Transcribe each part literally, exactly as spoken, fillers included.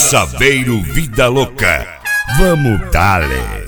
Saveiro Vida Louca. Vamos dale.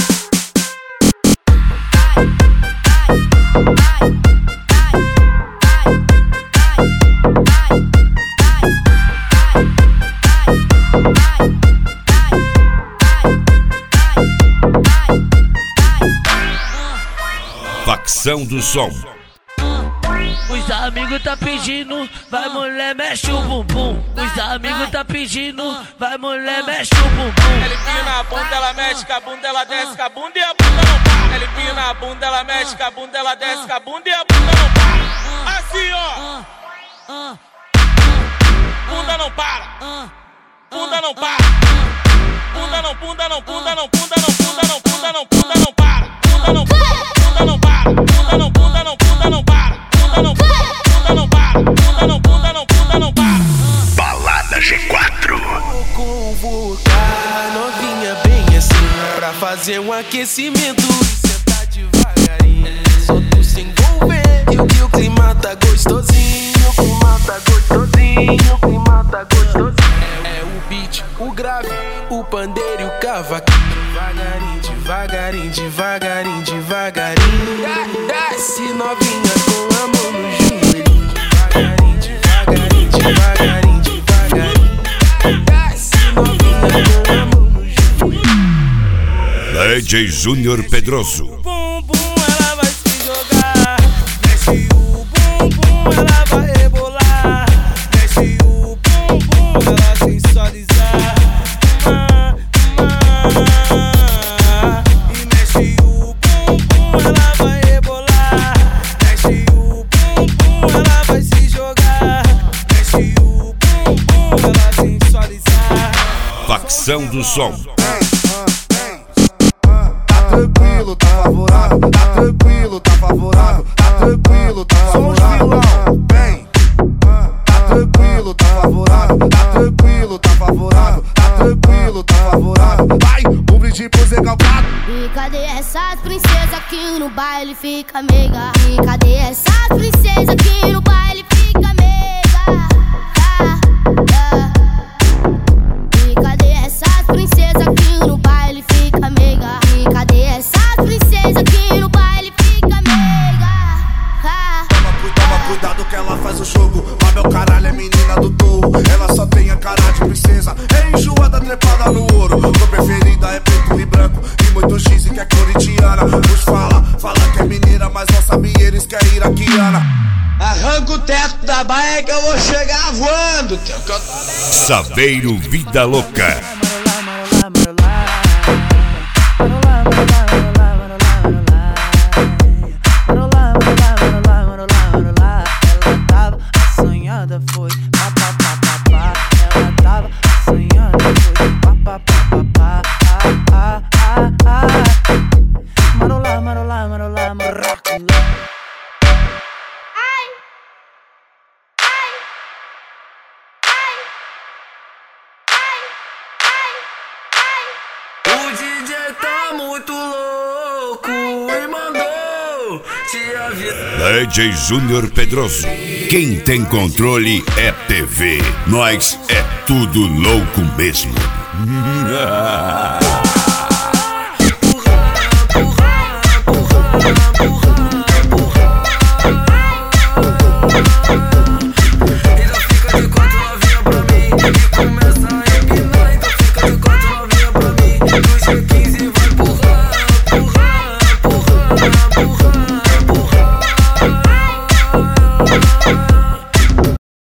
Facção do Som. Os amigos tá pedindo, vai mulher, mexe o bumbum. Os amigos tá pedindo, vai mulher, mexe o bumbum. Ele pina a bunda, ela mexe com a bunda, ela desce com a bunda e a bunda não para. Ele pina a bunda, ela mexe com a bunda, ela desce com a bunda e a bunda não para. Assim, ó. Bunda não para. Bunda não para. Bunda não, bunda não, bunda não, bunda não, bunda não, bunda não, bunda não para. Bunda não, bunda não para. Bunda não, bunda não, bunda não para. Bunda não, bunda não para. Bunda não, bunda não, bunda não para. Balada G quatro. Vou convocar novinha bem assim pra fazer um aquecimento e sentar devagarinho. Só tu se envolver e o que o clima tá gostosinho. O clima tá gostosinho. O clima tá gostosinho. É o beat, o grave, o pandeiro e o cavaquinho. Devagarinho, devagarinho, devagarinho, devagarinho. Desce novinha com a mão no joelho. Devagarinho, devagarinho, devagarinho, devagarinho. Desce novinha com a mão no joelho. D J Júnior Pedroso. Bumbum, ela vai se jogar. Desce o bumbum, ela vai rebolar. Desce o bumbum, ela sensualizar. E mexe o bumbum, ela vai rebolar. Desce o bumbum, ela vai se jogar. Desce o bumbum, ela sensualizar. Facção do Som. Tranquilo, tá favorável, tá tranquilo, tá favorável, tá tranquilo, tá favorável. Vem, tá tranquilo, tá favorável, tá tranquilo, tá favorável, tá tranquilo, tá favorável. Vai, um brinde pro Zé Calcado. E cadê essas princesas que no baile fica meiga? E cadê essas princesas que no baile fica meiga? Ah, ah. E cadê essas princesas que no baile fica meiga? E cadê essas princesas que no baile fica meiga? Ah. Toma, toma cuidado que ela faz o jogo. Mas meu caralho é menina do touro. Ela só tem a cara de princesa. É enjoada, trepada no ouro. Sua preferida é preto e branco. E muitos dizem que é corintiana. Nos fala, fala que é mineira, mas não sabe eles que é iraquiana. Arranca o teto da baia que eu vou chegar voando. Saveiro Vida Louca. Foi pá pá pá pá pá. Ela tava sonhando, foi pá pá pá pá pá. Ah ah ah. Marolá, marolá, marolá, marolá. O D J tá muito louco e mandou te avisar. D J Júnior Pedroso. Quem tem controle é T V. Nós é tudo louco mesmo.